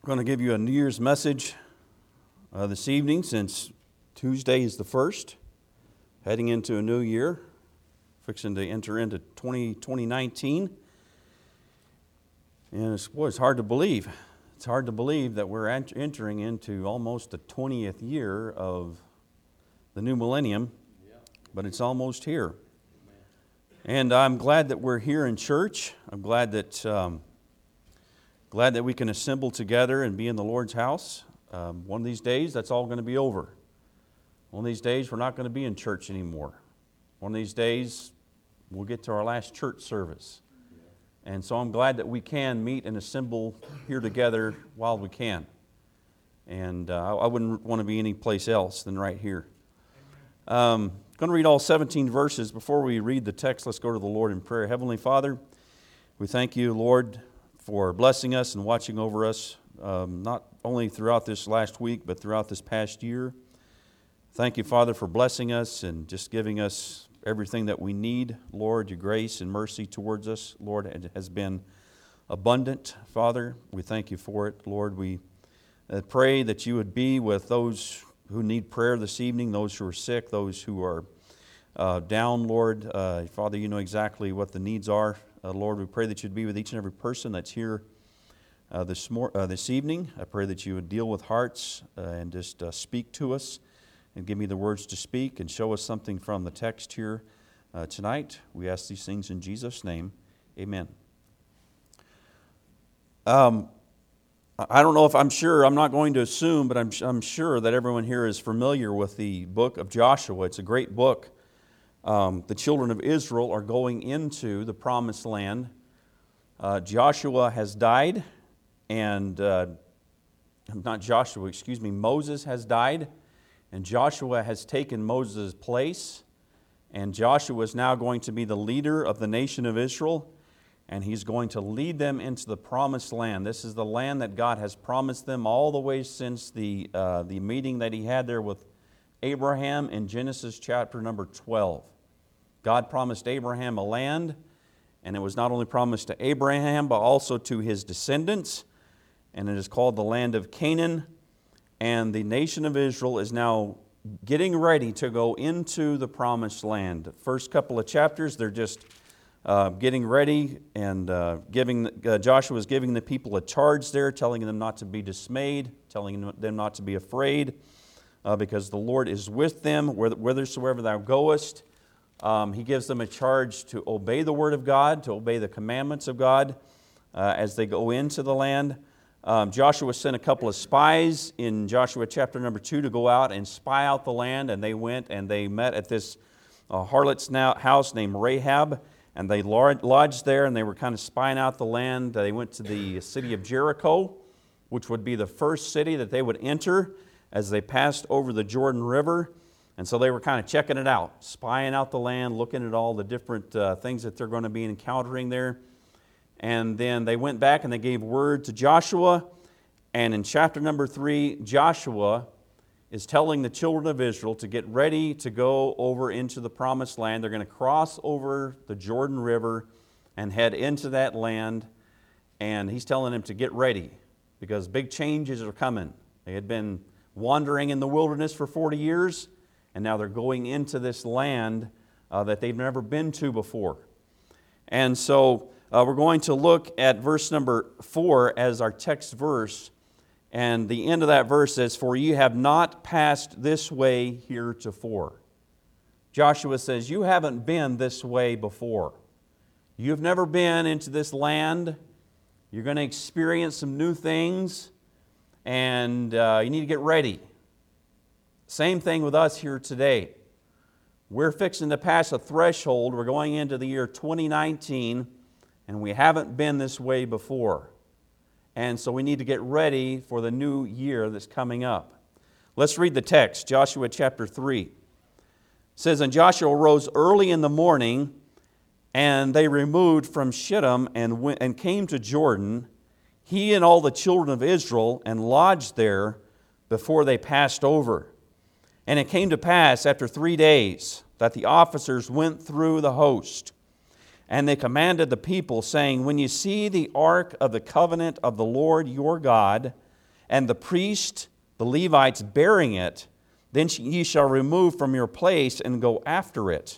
I'm going to give you a New Year's message this evening, since Tuesday is the 1st, heading into a new year, fixing to enter into 2019. And it's hard to believe. It's hard to believe that we're entering into almost the 20th year of the new millennium, but it's almost here. And I'm glad that we're here in church. I'm glad that we can assemble together and be in the Lord's house. One of these days, that's all going to be over. One of these days, we're not going to be in church anymore. One of these days, we'll get to our last church service. And so I'm glad that we can meet and assemble here together while we can. And I wouldn't want to be any place else than right here. I'm going to read all 17 verses. Before we read the text, let's go to the Lord in prayer. Heavenly Father, we thank you, Lord, for blessing us and watching over us, not only throughout this last week, but throughout this past year. Thank you, Father, for blessing us and just giving us everything that we need. Lord, your grace and mercy towards us, Lord, it has been abundant, Father. We thank you for it. Lord, we pray that you would be with those who need prayer this evening, those who are sick, those who are down, Lord. Father, you know exactly what the needs are. Lord, we pray that you'd be with each and every person that's here this evening. I pray that you would deal with hearts and just speak to us and give me the words to speak and show us something from the text here tonight. We ask these things in Jesus' name. Amen. I don't know if I'm not going to assume, but I'm sure that everyone here is familiar with the book of Joshua. It's a great book. The children of Israel are going into the promised land. Joshua has died, and Moses has died, and Joshua has taken Moses' place, and Joshua is now going to be the leader of the nation of Israel, and he's going to lead them into the promised land. This is the land that God has promised them all the way since the meeting that he had there with Abraham in Genesis chapter number 12. God promised Abraham a land, and it was not only promised to Abraham, but also to his descendants, and it is called the land of Canaan, and the nation of Israel is now getting ready to go into the promised land. The first couple of chapters, they're just getting ready, and Joshua is giving the people a charge there, telling them not to be dismayed, telling them not to be afraid, because the Lord is with them whithersoever thou goest. He gives them a charge to obey the Word of God, to obey the commandments of God as they go into the land. Joshua sent a couple of spies in Joshua chapter number 2 to go out and spy out the land, and they went and they met at this harlot's house named Rahab, and they lodged there, and they were kind of spying out the land. They went to the city of Jericho, which would be the first city that they would enter as they passed over the Jordan River. And so they were kind of checking it out, spying out the land, looking at all the different things that they're going to be encountering there. And then they went back and they gave word to Joshua. And in chapter number 3, Joshua is telling the children of Israel to get ready to go over into the promised land. They're going to cross over the Jordan River and head into that land. And he's telling them to get ready because big changes are coming. They had been wandering in the wilderness for 40 years. And now they're going into this land that they've never been to before. And so we're going to look at verse number 4 as our text verse. And the end of that verse says, "For ye have not passed this way heretofore." Joshua says, you haven't been this way before. You've never been into this land. You're going to experience some new things. And you need to get ready. Same thing with us here today. We're fixing to pass a threshold. We're going into the year 2019, and we haven't been this way before. And so we need to get ready for the new year that's coming up. Let's read the text, Joshua chapter 3. It says, "And Joshua rose early in the morning, and they removed from Shittim and came to Jordan, he and all the children of Israel, and lodged there before they passed over. And it came to pass after 3 days that the officers went through the host, And they commanded the people, saying, When you see the ark of the covenant of the Lord your God and the priest, the Levites bearing it, then ye shall remove from your place and go after it.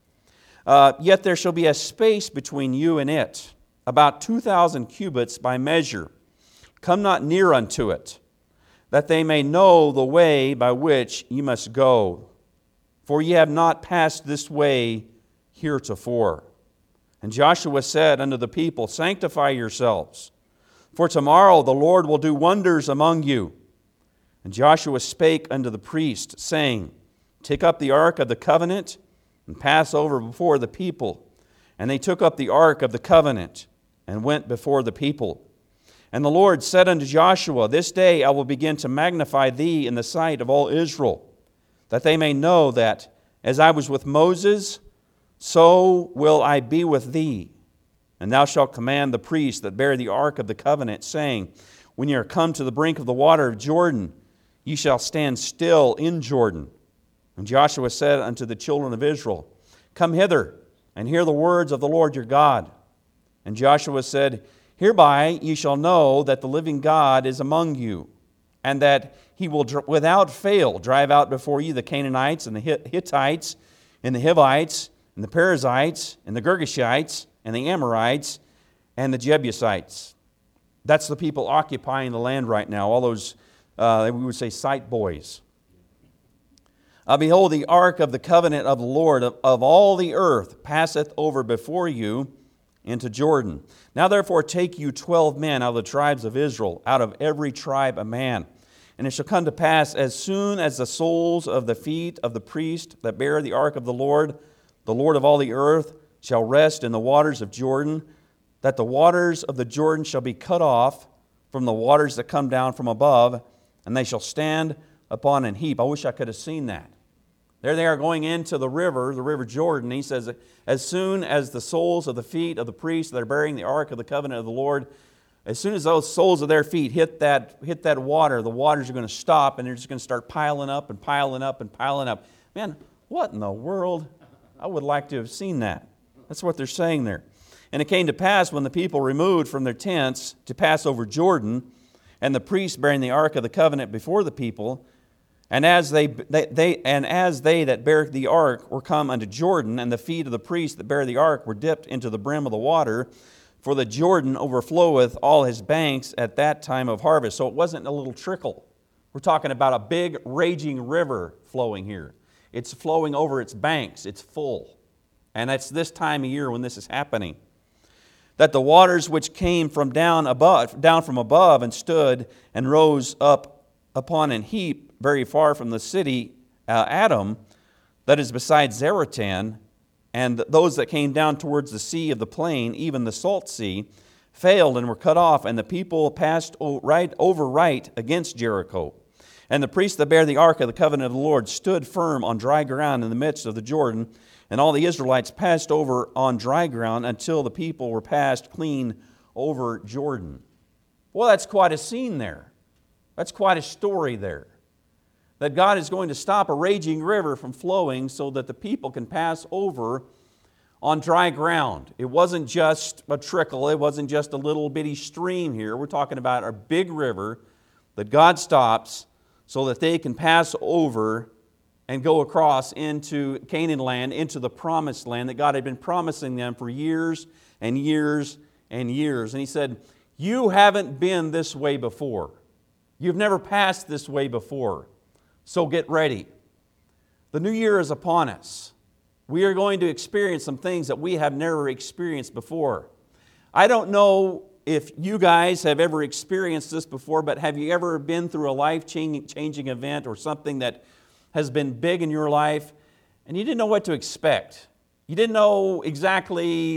Yet there shall be a space between you and it, about 2,000 cubits by measure. Come not near unto it, that they may know the way by which ye must go. For ye have not passed this way heretofore. And Joshua said unto the people, Sanctify yourselves, for tomorrow the Lord will do wonders among you. And Joshua spake unto the priest, saying, Take up the ark of the covenant, and pass over before the people. And they took up the ark of the covenant, and went before the people. And the Lord said unto Joshua, This day I will begin to magnify thee in the sight of all Israel, that they may know that, as I was with Moses, so will I be with thee. And thou shalt command the priests that bear the ark of the covenant, saying, When ye are come to the brink of the water of Jordan, ye shall stand still in Jordan. And Joshua said unto the children of Israel, Come hither, and hear the words of the Lord your God. And Joshua said, Hereby ye shall know that the living God is among you, and that he will without fail drive out before you the Canaanites, and the Hittites, and the Hivites, and the Perizzites, and the Girgashites, and the Amorites, and the Jebusites. That's the people occupying the land right now, all those we would say sight boys. Behold, the ark of the covenant of the Lord of all the earth passeth over before you into Jordan. Now therefore take you 12 men out of the tribes of Israel, out of every tribe a man. And it shall come to pass, as soon as the soles of the feet of the priest that bear the ark of the Lord of all the earth, shall rest in the waters of Jordan, that the waters of the Jordan shall be cut off from the waters that come down from above, and they shall stand upon an heap. I wish I could have seen that. There they are going into the river Jordan. He says, as soon as the soles of the feet of the priests that are bearing the ark of the covenant of the Lord, as soon as those soles of their feet hit that water, the waters are going to stop, and they're just going to start piling up and piling up and piling up. Man, what in the world? I would like to have seen that. That's what they're saying there. And it came to pass, when the people removed from their tents to pass over Jordan, and the priests bearing the ark of the covenant before the people, and as they that bear the ark were come unto Jordan, and the feet of the priests that bear the ark were dipped into the brim of the water, for the Jordan overfloweth all his banks at that time of harvest. So it wasn't a little trickle. We're talking about a big raging river flowing here. It's flowing over its banks. It's full. And it's this time of year when this is happening. That the waters which came from down from above and stood and rose up upon an heap very far from the city Adam, that is beside Zaratan, and those that came down towards the sea of the plain, even the salt sea, failed and were cut off, and the people passed right against Jericho. And the priests that bear the ark of the covenant of the Lord stood firm on dry ground in the midst of the Jordan, and all the Israelites passed over on dry ground until the people were passed clean over Jordan. Well, that's quite a scene there. That's quite a story there. That God is going to stop a raging river from flowing so that the people can pass over on dry ground. It wasn't just a trickle. It wasn't just a little bitty stream here. We're talking about a big river that God stops so that they can pass over and go across into Canaan land, into the promised land that God had been promising them for years and years and years. And He said, you haven't been this way before. You've never passed this way before. So get ready. The new year is upon us. We are going to experience some things that we have never experienced before. I don't know if you guys have ever experienced this before, but have you ever been through a life-changing event or something that has been big in your life and you didn't know what to expect? You didn't know exactly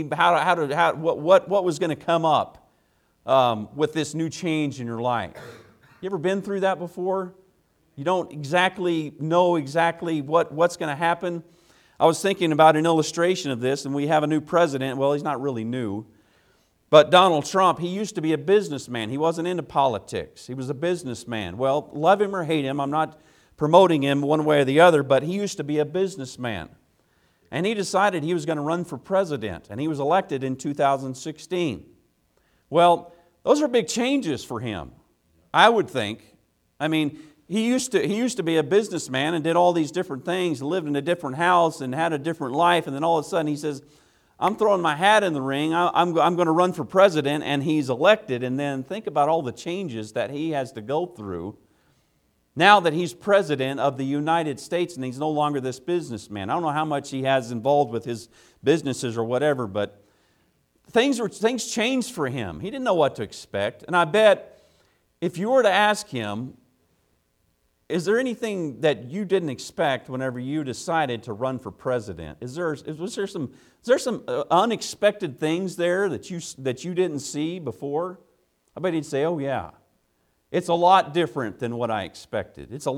what was going to come up with this new change in your life. You ever been through that before? You don't exactly know what's going to happen. I was thinking about an illustration of this, and we have a new president. Well, he's not really new. But Donald Trump, he used to be a businessman. He wasn't into politics. He was a businessman. Well, love him or hate him, I'm not promoting him one way or the other, but he used to be a businessman. And he decided he was going to run for president, and he was elected in 2016. Well, those are big changes for him. I would think. I mean, he used to be a businessman and did all these different things, lived in a different house and had a different life, and then all of a sudden he says, I'm throwing my hat in the ring, I'm going to run for president, and he's elected. And then think about all the changes that he has to go through now that he's president of the United States and he's no longer this businessman. I don't know how much he has involved with his businesses or whatever, but things changed for him. He didn't know what to expect. And I bet if you were to ask him, is there anything that you didn't expect whenever you decided to run for president? Was there some unexpected things there that you didn't see before? I bet he'd say, oh yeah. It's a lot different than what I expected. There's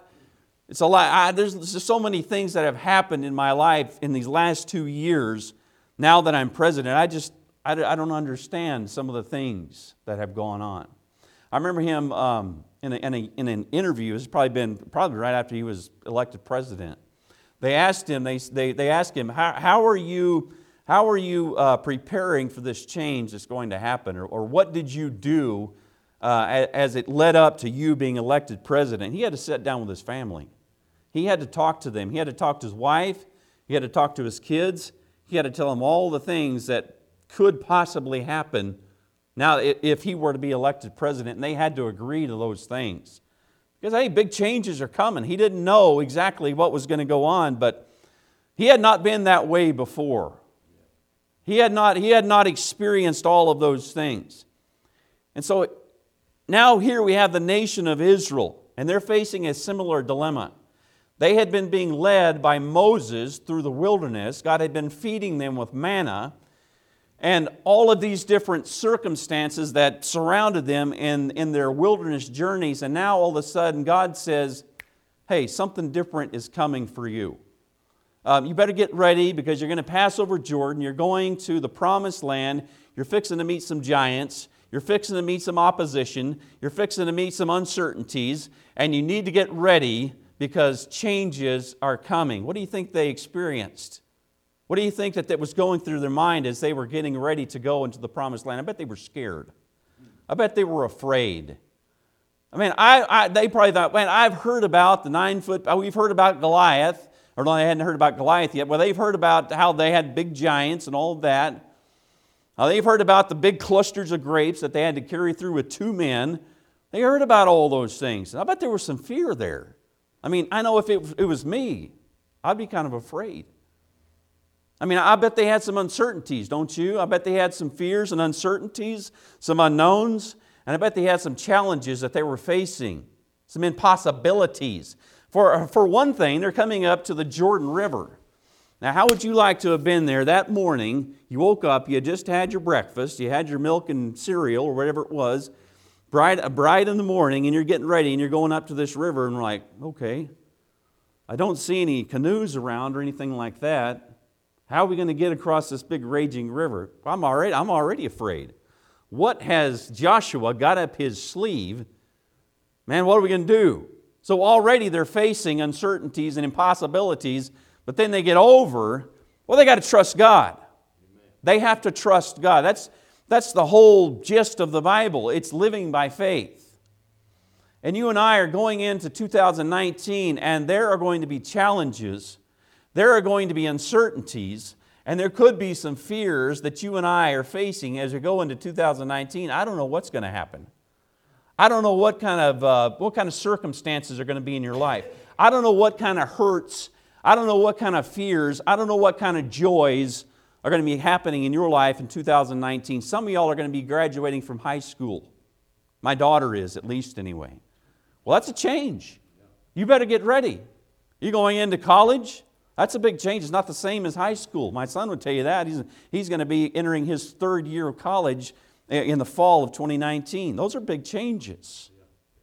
just so many things that have happened in my life in these last 2 years now that I'm president. I don't understand some of the things that have gone on. I remember him in an interview. It's probably right after he was elected president. They asked him. They asked him, how are you preparing for this change that's going to happen, or what did you do as it led up to you being elected president? He had to sit down with his family. He had to talk to them. He had to talk to his wife. He had to talk to his kids. He had to tell them all the things that could possibly happen now if he were to be elected president, and they had to agree to those things. Because, hey, big changes are coming. He didn't know exactly what was going to go on, but he had not been that way before. He had not experienced all of those things. And so now here we have the nation of Israel, and they're facing a similar dilemma. They had been being led by Moses through the wilderness. God had been feeding them with manna, and all of these different circumstances that surrounded them in their wilderness journeys. And now all of a sudden God says, hey, something different is coming for you. You better get ready because you're going to pass over Jordan. You're going to the promised land. You're fixing to meet some giants. You're fixing to meet some opposition. You're fixing to meet some uncertainties. And you need to get ready because changes are coming. What do you think they experienced? What do you think that was going through their mind as they were getting ready to go into the promised land? I bet they were scared. I bet they were afraid. I mean, they probably thought, man, I've heard about the 9-foot, we've heard about Goliath, or no, they hadn't heard about Goliath yet. Well, they've heard about how they had big giants and all of that. They've heard about the big clusters of grapes that they had to carry through with 2 men. They heard about all those things. I bet there was some fear there. I mean, I know if it was me, I'd be kind of afraid. I mean, I bet they had some uncertainties, don't you? I bet they had some fears and uncertainties, some unknowns, and I bet they had some challenges that they were facing, some impossibilities. For one thing, they're coming up to the Jordan River. Now, how would you like to have been there that morning? You woke up, you had just had your breakfast, you had your milk and cereal or whatever it was, bright in the morning, and you're getting ready and you're going up to this river and we're like, okay, I don't see any canoes around or anything like that. How are we going to get across this big raging river? I'm already afraid. What has Joshua got up his sleeve? Man, what are we going to do? So already they're facing uncertainties and impossibilities, but then they get over, well, they got to trust God. Amen. They have to trust God. That's the whole gist of the Bible. It's living by faith. And you and I are going into 2019, and there are going to be challenges. There are going to be uncertainties, and there could be some fears that you and I are facing as we go into 2019. I don't know what's going to happen. I don't know what kind of circumstances are going to be in your life. I don't know what kind of hurts. I don't know what kind of fears. I don't know what kind of joys are going to be happening in your life in 2019. Some of y'all are going to be graduating from high school. My daughter is, at least anyway. Well, that's a change. You better get ready. You're going into college. That's a big change. It's not the same as high school. My son would tell you that. He's going to be entering his 3rd year of college in the fall of 2019. Those are big changes.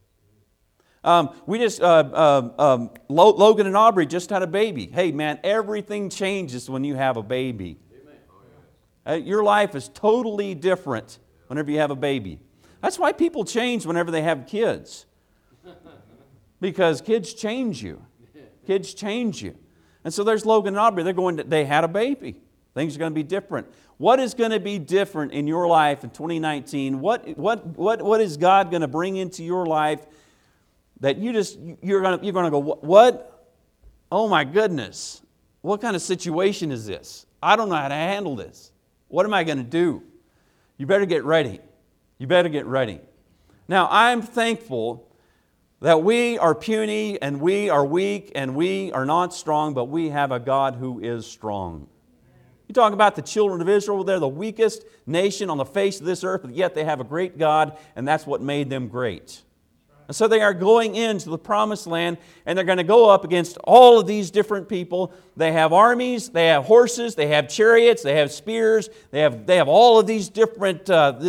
Logan and Aubrey just had a baby. Hey, man, everything changes when you have a baby. Your life is totally different whenever you have a baby. That's why people change whenever they have kids. Because kids change you. Kids change you. And so there's Logan and Aubrey. They had a baby. Things are going to be different. What is going to be different in your life in 2019? What is God going to bring into your life that you're going to go, what? Oh my goodness. What kind of situation is this? I don't know how to handle this. What am I going to do? You better get ready. You better get ready. Now, I'm thankful that we are puny and we are weak and we are not strong, but we have a God who is strong. You talk about the children of Israel, they're the weakest nation on the face of this earth, but yet they have a great God, and that's what made them great. And so they are going into the promised land, and they're going to go up against all of these different people. They have armies, they have horses, they have chariots, they have spears, they have all of these different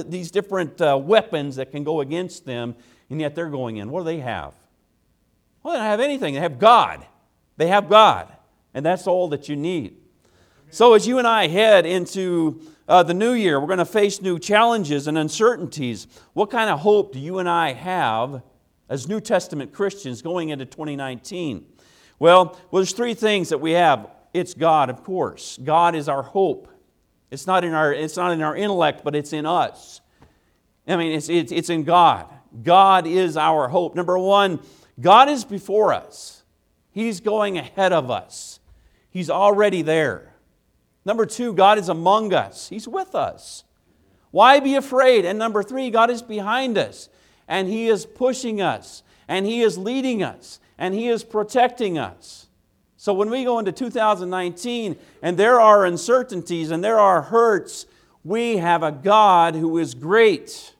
weapons that can go against them, and yet they're going in. What do they have? Well, they don't have anything. They have God. They have God, and that's all that you need. So as you and I head into the new year, we're going to face new challenges and uncertainties. What kind of hope do you and I have as New Testament Christians going into 2019? Well, there's three things that we have. It's God, of course. God is our hope. It's not in our intellect, but it's in us. I mean, it's in God. God is our hope. Number one, God is before us. He's going ahead of us. He's already there. Number two, God is among us. He's with us. Why be afraid? And number three, God is behind us. And He is pushing us. And He is leading us. And He is protecting us. So when we go into 2019 and there are uncertainties and there are hurts, we have a God who is great.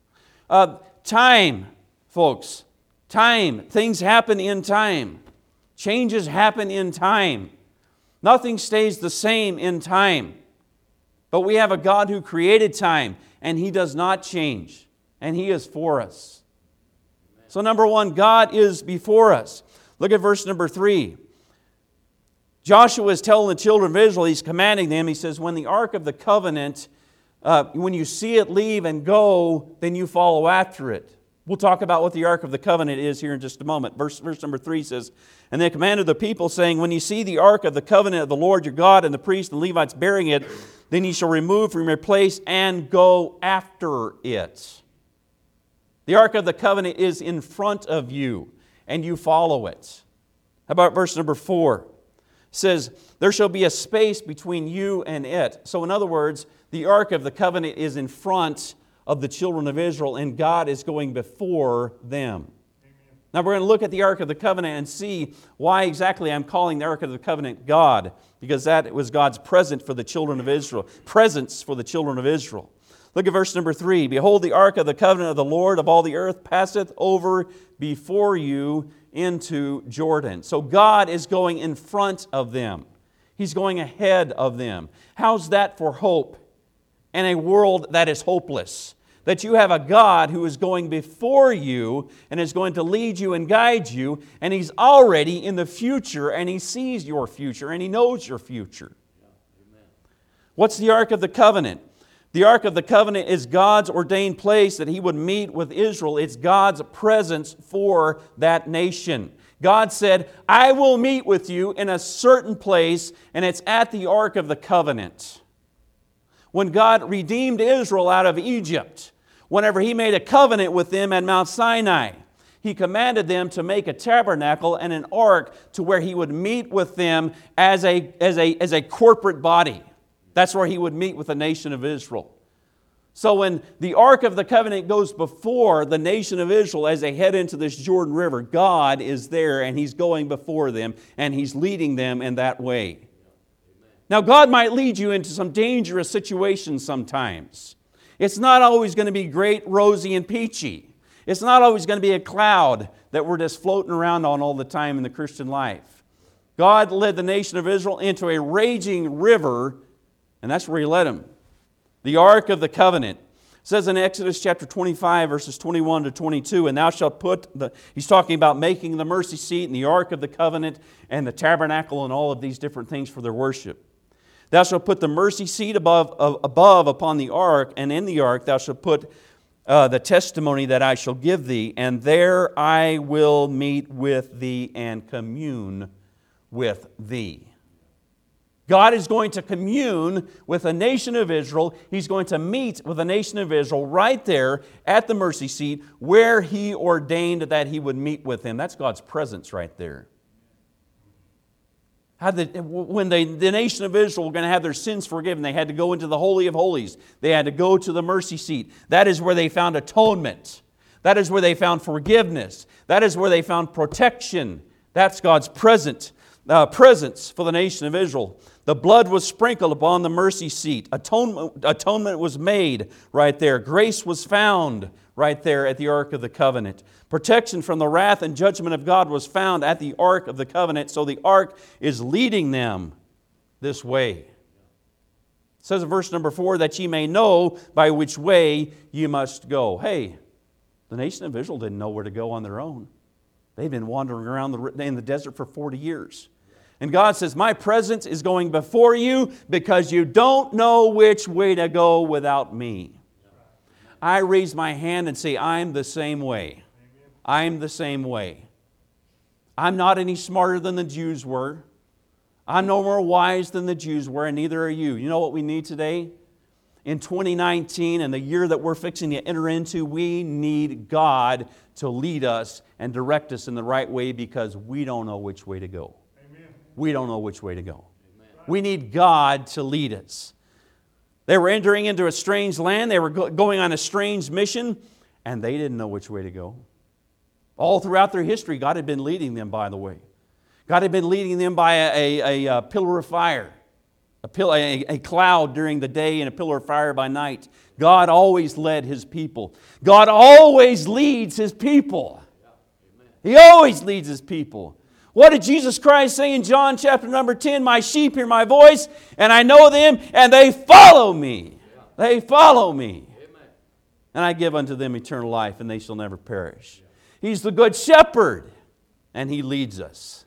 Time, folks. Time. Things happen in time. Changes happen in time. Nothing stays the same in time. But we have a God who created time, and He does not change, and He is for us. So number one, God is before us. Look at verse number 3. Joshua is telling the children of Israel, he's commanding them, he says, when the Ark of the Covenant, when you see it leave and go, then you follow after it. We'll talk about what the Ark of the Covenant is here in just a moment. Verse number 3 says, and they commanded the people, saying, when you see the Ark of the Covenant of the Lord your God and the priests and Levites bearing it, then ye shall remove from your place and go after it. The Ark of the Covenant is in front of you, and you follow it. How about verse number 4? It says, there shall be a space between you and it. So in other words, the Ark of the Covenant is in front of the children of Israel, and God is going before them. Amen. Now we're going to look at the Ark of the Covenant and see why exactly I'm calling the Ark of the Covenant God, because that was God's presence for the children of Israel. Look at verse number 3. Behold, the Ark of the Covenant of the Lord of all the earth passeth over before you into Jordan. So God is going in front of them. He's going ahead of them. How's that for hope in a world that is hopeless? That you have a God who is going before you and is going to lead you and guide you, and He's already in the future, and He sees your future, and He knows your future. What's the Ark of the Covenant? The Ark of the Covenant is God's ordained place that He would meet with Israel. It's God's presence for that nation. God said, I will meet with you in a certain place, and it's at the Ark of the Covenant. When God redeemed Israel out of Egypt, whenever He made a covenant with them at Mount Sinai, He commanded them to make a tabernacle and an ark to where He would meet with them as a corporate body. That's where He would meet with the nation of Israel. So when the Ark of the Covenant goes before the nation of Israel as they head into this Jordan River, God is there and He's going before them and He's leading them in that way. Now, God might lead you into some dangerous situations sometimes. It's not always going to be great, rosy, and peachy. It's not always going to be a cloud that we're just floating around on all the time in the Christian life. God led the nation of Israel into a raging river, and that's where He led them. The Ark of the Covenant. It says in Exodus chapter 25, verses 21 to 22, and thou shalt he's talking about making the mercy seat and the Ark of the Covenant and the tabernacle and all of these different things for their worship. Thou shalt put the mercy seat above upon the ark, and in the ark thou shalt put the testimony that I shall give thee, and there I will meet with thee and commune with thee. God is going to commune with the nation of Israel. He's going to meet with the nation of Israel right there at the mercy seat where He ordained that He would meet with them. That's God's presence right there. When the nation of Israel were going to have their sins forgiven, they had to go into the Holy of Holies. They had to go to the mercy seat. That is where they found atonement. That is where they found forgiveness. That is where they found protection. That's God's presence for the nation of Israel. The blood was sprinkled upon the mercy seat. Atonement was made right there. Grace was found right there at the Ark of the Covenant. Protection from the wrath and judgment of God was found at the Ark of the Covenant. So the Ark is leading them this way. It says in verse number 4, that ye may know by which way ye must go. Hey, the nation of Israel didn't know where to go on their own. They've been wandering around in the desert for 40 years. And God says, my presence is going before you because you don't know which way to go without me. I raise my hand and say, I'm the same way. I'm the same way. I'm not any smarter than the Jews were. I'm no more wise than the Jews were, and neither are you. You know what we need today? In 2019 and the year that we're fixing to enter into, we need God to lead us and direct us in the right way because we don't know which way to go. Amen. We don't know which way to go. Amen. We need God to lead us. They were entering into a strange land. They were going on a strange mission, and they didn't know which way to go. All throughout their history, God had been leading them, by the way. God had been leading them by a pillar of fire, a cloud during the day and a pillar of fire by night. God always led His people. God always leads His people. He always leads His people. What did Jesus Christ say in John chapter number 10? My sheep hear my voice, and I know them, and they follow me. They follow me. And I give unto them eternal life, and they shall never perish. He's the good shepherd, and He leads us.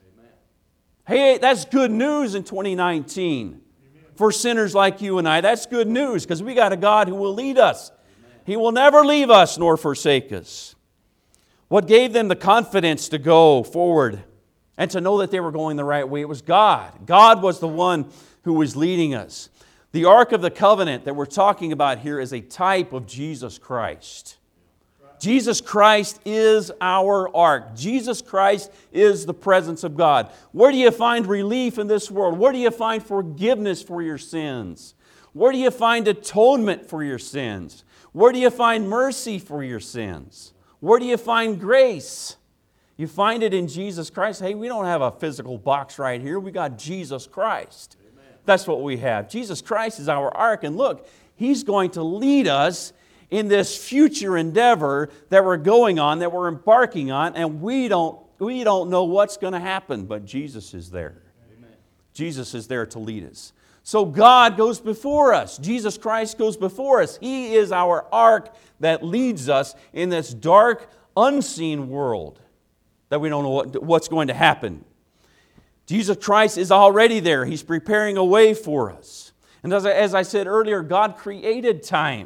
Hey, that's good news in 2019. For sinners like you and I, that's good news because we got a God who will lead us. He will never leave us nor forsake us. What gave them the confidence to go forward and to know that they were going the right way? It was God. God was the one who was leading us. The Ark of the Covenant that we're talking about here is a type of Jesus Christ. Jesus Christ is our ark. Jesus Christ is the presence of God. Where do you find relief in this world? Where do you find forgiveness for your sins? Where do you find atonement for your sins? Where do you find mercy for your sins? Where do you find grace? You find it in Jesus Christ. Hey, we don't have a physical box right here. We got Jesus Christ. Amen. That's what we have. Jesus Christ is our ark. And look, He's going to lead us in this future endeavor that we're going on, that we're embarking on, and we don't know what's going to happen, but Jesus is there. Amen. Jesus is there to lead us. So God goes before us. Jesus Christ goes before us. He is our ark that leads us in this dark, unseen world that we don't know what's going to happen. Jesus Christ is already there. He's preparing a way for us. And as I said earlier, God created time.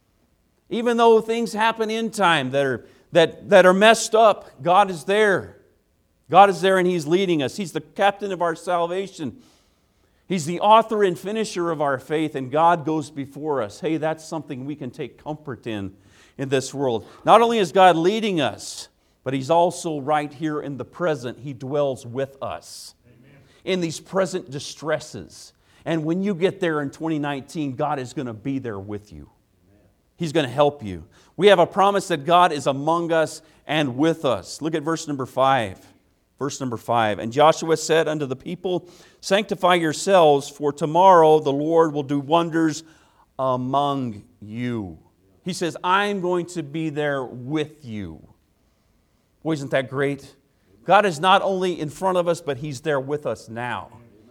Even though things happen in time that are messed up, God is there. God is there and He's leading us. He's the captain of our salvation. He's the author and finisher of our faith, and God goes before us. Hey, that's something we can take comfort in this world. Not only is God leading us, but He's also right here in the present. He dwells with us. Amen. In these present distresses. And when you get there in 2019, God is going to be there with you. He's going to help you. We have a promise that God is among us and with us. Look at verse number 5. Verse number 5. And Joshua said unto the people, sanctify yourselves, for tomorrow the Lord will do wonders among you. He says, I'm going to be there with you. Boy, isn't that great? God is not only in front of us, but He's there with us now.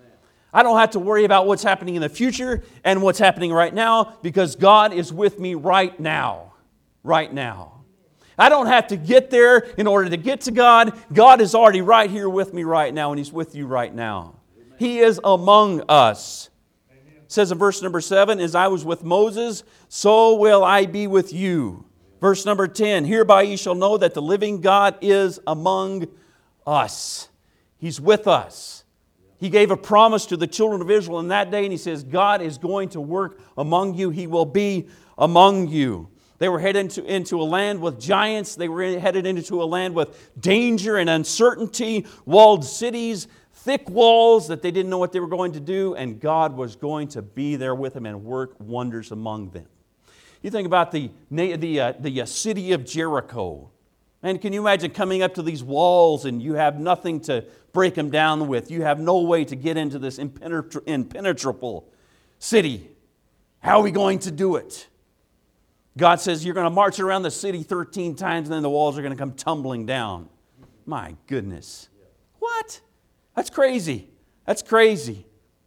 I don't have to worry about what's happening in the future and what's happening right now because God is with me right now. Right now. I don't have to get there in order to get to God. God is already right here with me right now, and He's with you right now. Amen. He is among us. Amen. It says in verse number 7, as I was with Moses, so will I be with you. Verse number 10, hereby ye shall know that the living God is among us. He's with us. He gave a promise to the children of Israel in that day, and He says, God is going to work among you. He will be among you. They were headed into a land with giants. They were headed into a land with danger and uncertainty, walled cities, thick walls that they didn't know what they were going to do, and God was going to be there with them and work wonders among them. You think about the city of Jericho. And can you imagine coming up to these walls and you have nothing to break them down with? You have no way to get into this impenetrable city. How are we going to do it? God says you're going to march around the city 13 times and then the walls are going to come tumbling down. My goodness. What? That's crazy. That's crazy.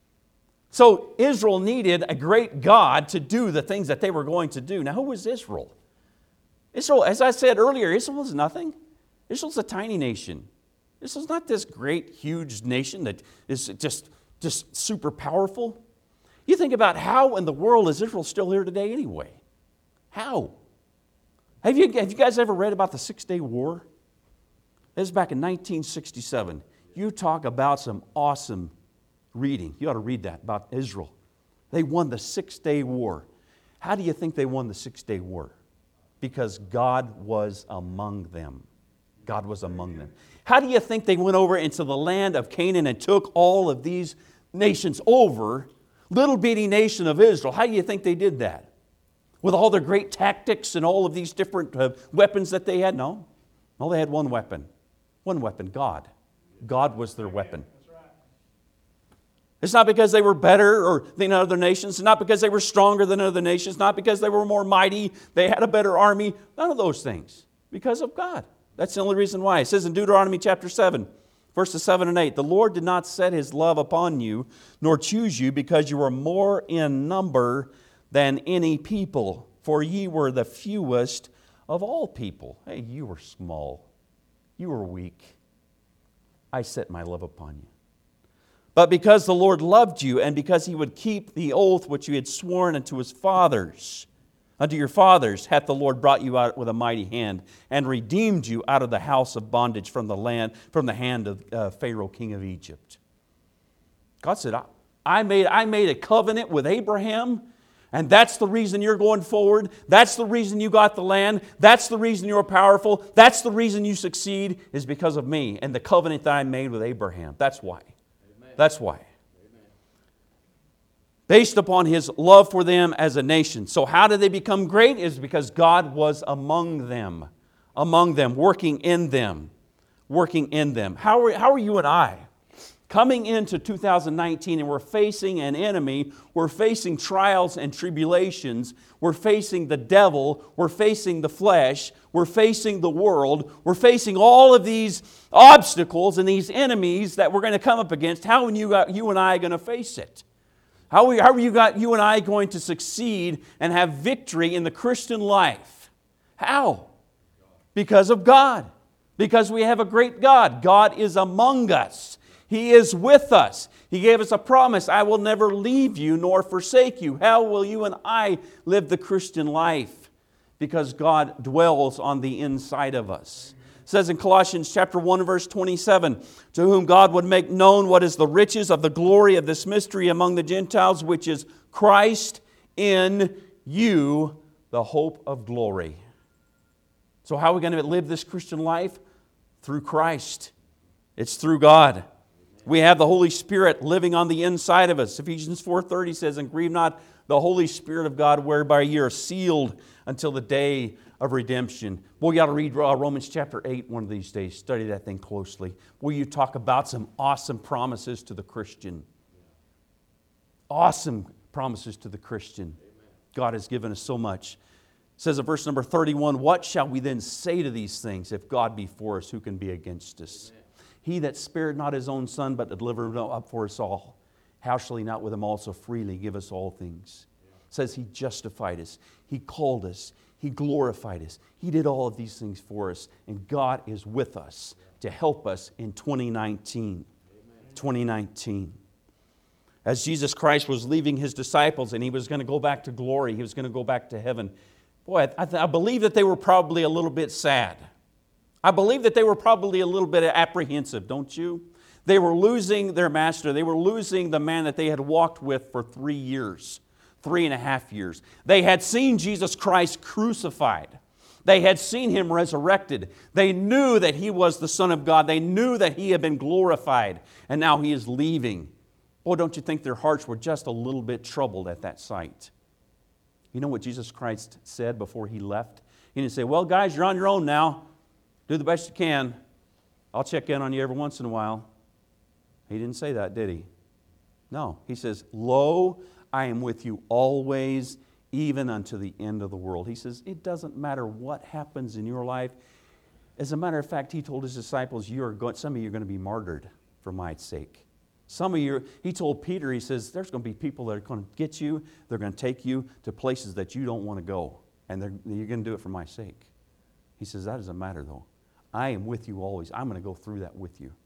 So Israel needed a great God to do the things that they were going to do. Now, who was Israel? Israel, as I said earlier, Israel is nothing. Israel's a tiny nation. Israel's not this great, huge nation that is just super powerful. You think about how in the world is Israel still here today anyway? How? Have you guys ever read about the 6-Day War? This is back in 1967. You talk about some awesome reading. You ought to read that about Israel. They won the 6-Day War. How do you think they won the 6-Day War? Because God was among them. God was among them. How do you think they went over into the land of Canaan and took all of these nations over? Little bitty nation of Israel. How do you think they did that? With all their great tactics and all of these different weapons that they had? No. No, they had one weapon. One weapon, God. God was their weapon. It's not because they were better than other nations. It's not because they were stronger than other nations. Not because they were more mighty. They had a better army. None of those things. Because of God. That's the only reason why. It says in Deuteronomy chapter 7, verses 7 and 8, the Lord did not set His love upon you, nor choose you, because you were more in number than any people. For ye were the fewest of all people. Hey, you were small. You were weak. I set my love upon you. But because the Lord loved you, and because He would keep the oath which you had sworn unto your fathers, hath the Lord brought you out with a mighty hand, and redeemed you out of the house of bondage from the hand of Pharaoh, king of Egypt. God said, I made a covenant with Abraham, and that's the reason you're going forward. That's the reason you got the land. That's the reason you're powerful. That's the reason you succeed, is because of me and the covenant that I made with Abraham. That's why. That's why. Based upon His love for them as a nation. So how did they become great? Is because God was among them, working in them. How are you and I coming into 2019 and we're facing an enemy, we're facing trials and tribulations, we're facing the devil, we're facing the flesh, we're facing the world, we're facing all of these obstacles and these enemies that we're going to come up against. How are you and I going to face it? How are you and I going to succeed and have victory in the Christian life? How? Because of God. Because we have a great God. God is among us. He is with us. He gave us a promise, I will never leave you nor forsake you. How will you and I live the Christian life? Because God dwells on the inside of us. It says in Colossians chapter 1 verse 27, to whom God would make known what is the riches of the glory of this mystery among the Gentiles, which is Christ in you, the hope of glory. So how are we going to live this Christian life? Through Christ. It's through God. We have the Holy Spirit living on the inside of us. Ephesians 4:30 says, and grieve not the Holy Spirit of God, whereby ye are sealed until the day of redemption. Boy, you ought to read Romans chapter 8 one of these days. Study that thing closely. Boy, you talk about some awesome promises to the Christian. Awesome promises to the Christian. God has given us so much. It says in verse number 31, what shall we then say to these things? If God be for us, who can be against us? Amen. He that spared not His own Son, but delivered Him up for us all, how shall He not with Him also freely give us all things? It says He justified us. He called us. He glorified us. He did all of these things for us. And God is with us to help us in 2019. 2019. As Jesus Christ was leaving His disciples and He was going to go back to glory, He was going to go back to heaven. Boy, I believe that they were probably a little bit sad. I believe that they were probably a little bit apprehensive, don't you? They were losing their master. They were losing the man that they had walked with for 3 years, 3.5 years. They had seen Jesus Christ crucified. They had seen Him resurrected. They knew that He was the Son of God. They knew that He had been glorified, and now He is leaving. Boy, don't you think their hearts were just a little bit troubled at that sight? You know what Jesus Christ said before He left? He didn't say, well, guys, you're on your own now. Do the best you can. I'll check in on you every once in a while. He didn't say that, did He? No. He says, lo, I am with you always, even unto the end of the world. He says, it doesn't matter what happens in your life. As a matter of fact, He told His disciples, some of you are going to be martyred for my sake. Some of you, He told Peter, He says, there's going to be people that are going to get you, they're going to take you to places that you don't want to go, and you're going to do it for my sake. He says, that doesn't matter though. I am with you always. I'm going to go through that with you.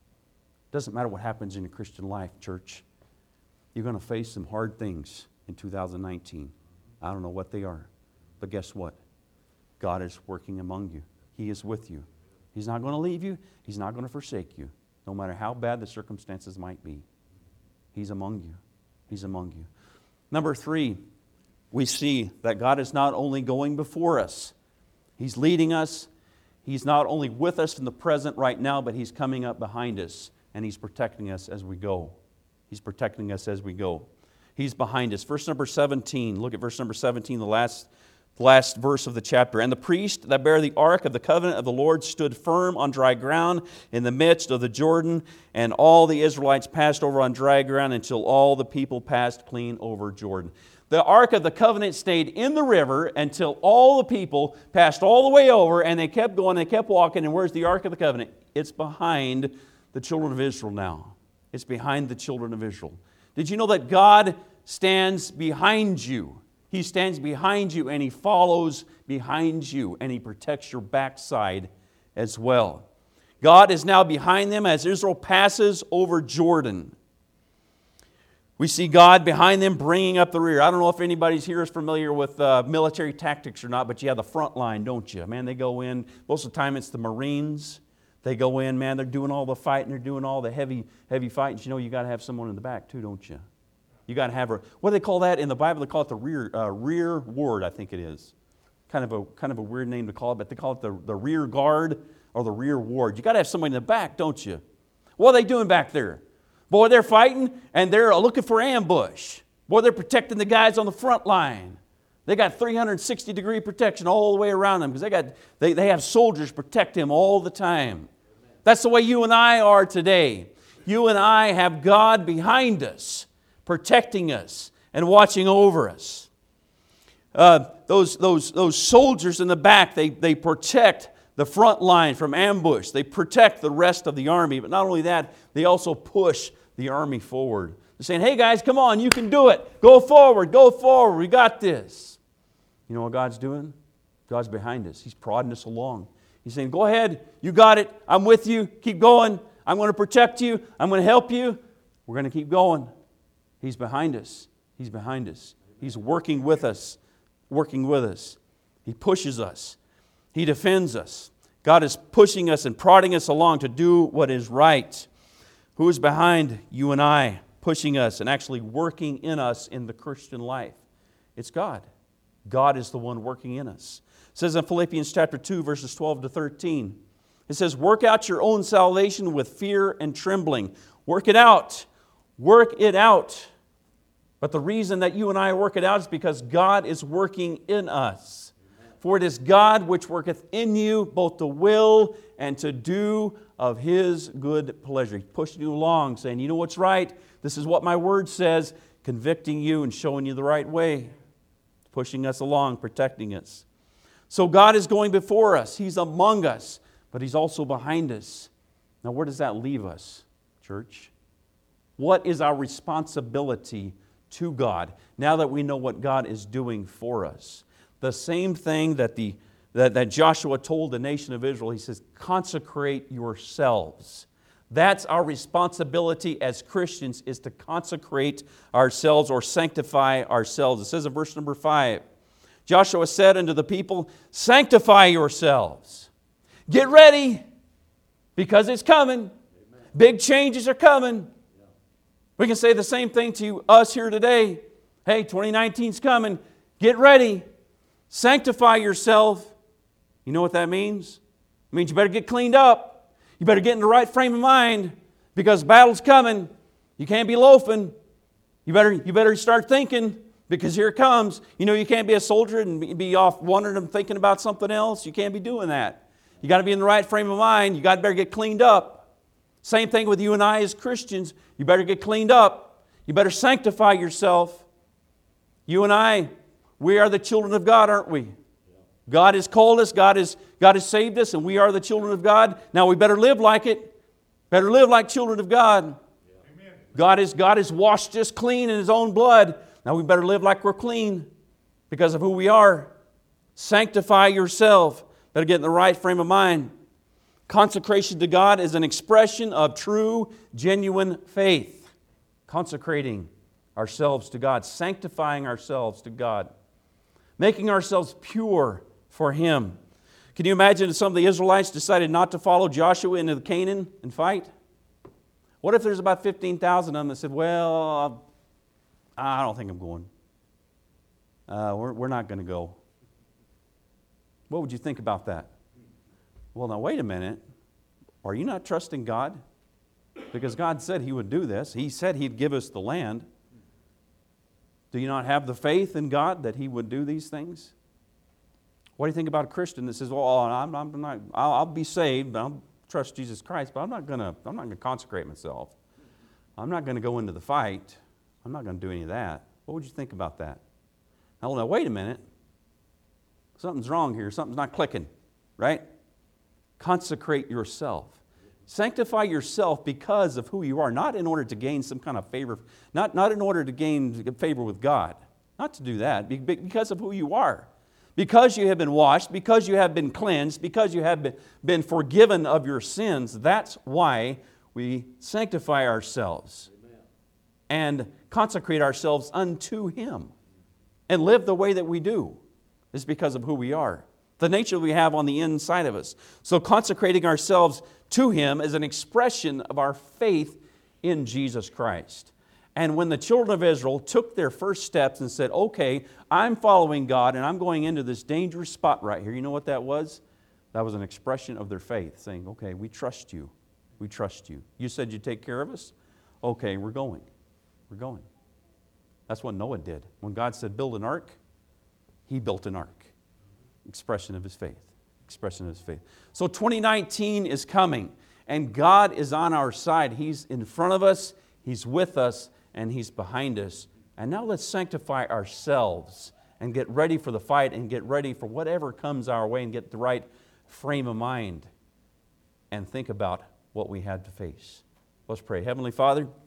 Doesn't matter what happens in your Christian life, church. You're going to face some hard things in 2019. I don't know what they are. But guess what? God is working among you. He is with you. He's not going to leave you. He's not going to forsake you. No matter how bad the circumstances might be. He's among you. He's among you. Number 3, we see that God is not only going before us. He's leading us. He's not only with us in the present right now, but He's coming up behind us. And He's protecting us as we go. He's protecting us as we go. He's behind us. Verse number 17. Look at verse number 17, the last verse of the chapter. And the priest that bare the ark of the covenant of the Lord stood firm on dry ground in the midst of the Jordan, and all the Israelites passed over on dry ground until all the people passed clean over Jordan. The ark of the covenant stayed in the river until all the people passed all the way over, and they kept going, they kept walking. And where's the ark of the covenant? It's behind the children of Israel now. It's behind the children of Israel. Did you know that God stands behind you? He stands behind you and He follows behind you and He protects your backside as well. God is now behind them as Israel passes over Jordan. We see God behind them bringing up the rear. I don't know if anybody's here is familiar with military tactics or not, but you have the front line, don't you? Man, they go in, most of the time it's the Marines. They go in, man, they're doing all the fighting, they're doing all the heavy fighting. You know, you got to have someone in the back too, don't you? You got to have what do they call that in the Bible? They call it the rear ward, I think it is. Kind of a weird name to call it, but they call it the rear guard or the rear ward. You got to have somebody in the back, don't you? What are they doing back there? Boy, they're fighting and they're looking for ambush. Boy, they're protecting the guys on the front line. They got 360-degree protection all the way around them because they have soldiers protect them all the time. That's the way you and I are today. You and I have God behind us, protecting us and watching over us. Those soldiers in the back, they protect the front line from ambush. They protect the rest of the army. But not only that, they also push the army forward. They're saying, hey guys, come on, you can do it. Go forward, we got this. You know what God's doing? God's behind us. He's prodding us along. He's saying, go ahead, you got it. I'm with you. Keep going. I'm going to protect you. I'm going to help you. We're going to keep going. He's behind us. He's behind us. He's working with us. He pushes us. He defends us. God is pushing us and prodding us along to do what is right. Who is behind you and I, pushing us and actually working in us in the Christian life? It's God. God is the one working in us. It says in Philippians chapter 2, verses 12 to 13, it says, work out your own salvation with fear and trembling. Work it out. Work it out. But the reason that you and I work it out is because God is working in us. For it is God which worketh in you both to will and to do of His good pleasure. He's pushing you along, saying, you know what's right? This is what my word says, convicting you and showing you the right way. Pushing us along, protecting us. So God is going before us. He's among us, but He's also behind us. Now where does that leave us, church? What is our responsibility to God now that we know what God is doing for us? The same thing that Joshua told the nation of Israel. He says, consecrate yourselves. That's our responsibility as Christians, is to consecrate ourselves or sanctify ourselves. It says in verse number 5, Joshua said unto the people, sanctify yourselves. Get ready, because it's coming. Big changes are coming. We can say the same thing to us here today. Hey, 2019's coming. Get ready. Sanctify yourself. You know what that means? It means you better get cleaned up. You better get in the right frame of mind because battle's coming. You can't be loafing. You better start thinking because here it comes. You know, you can't be a soldier and be off wondering and thinking about something else. You can't be doing that. You got to be in the right frame of mind. You got to better get cleaned up. Same thing with you and I as Christians. You better get cleaned up. You better sanctify yourself. You and I, we are the children of God, aren't we? God has called us. God has saved us, and we are the children of God. Now we better live like it. Better live like children of God. God has washed us clean in His own blood. Now we better live like we're clean because of who we are. Sanctify yourself. Better get in the right frame of mind. Consecration to God is an expression of true, genuine faith. Consecrating ourselves to God. Sanctifying ourselves to God. Making ourselves pure for Him. Can you imagine if some of the Israelites decided not to follow Joshua into Canaan and fight? What if there's about 15,000 of them that said, well, I don't think I'm going. We're not going to go. What would you think about that? Well, now wait a minute. Are you not trusting God? Because God said He would do this. He said He'd give us the land. Do you not have the faith in God that He would do these things? What do you think about a Christian that says, well, I'll be saved, but I'll trust Jesus Christ, but I'm not going to consecrate myself. I'm not going to go into the fight. I'm not going to do any of that. What would you think about that? Now, wait a minute. Something's wrong here. Something's not clicking, right? Consecrate yourself. Sanctify yourself because of who you are, not in order to gain some kind of favor, not in order to gain favor with God. Not to do that, because of who you are. Because you have been washed, because you have been cleansed, because you have been forgiven of your sins, that's why we sanctify ourselves. Amen. And consecrate ourselves unto Him and live the way that we do. It's because of who we are, the nature we have on the inside of us. So consecrating ourselves to Him is an expression of our faith in Jesus Christ. And when the children of Israel took their first steps and said, okay, I'm following God and I'm going into this dangerous spot right here. You know what that was? That was an expression of their faith, saying, okay, we trust you. We trust you. You said you'd take care of us? Okay, we're going. We're going. That's what Noah did. When God said build an ark, he built an ark. Expression of his faith. Expression of his faith. So 2019 is coming and God is on our side. He's in front of us. He's with us. And He's behind us. And now let's sanctify ourselves and get ready for the fight and get ready for whatever comes our way and get the right frame of mind and think about what we had to face. Let's pray. Heavenly Father,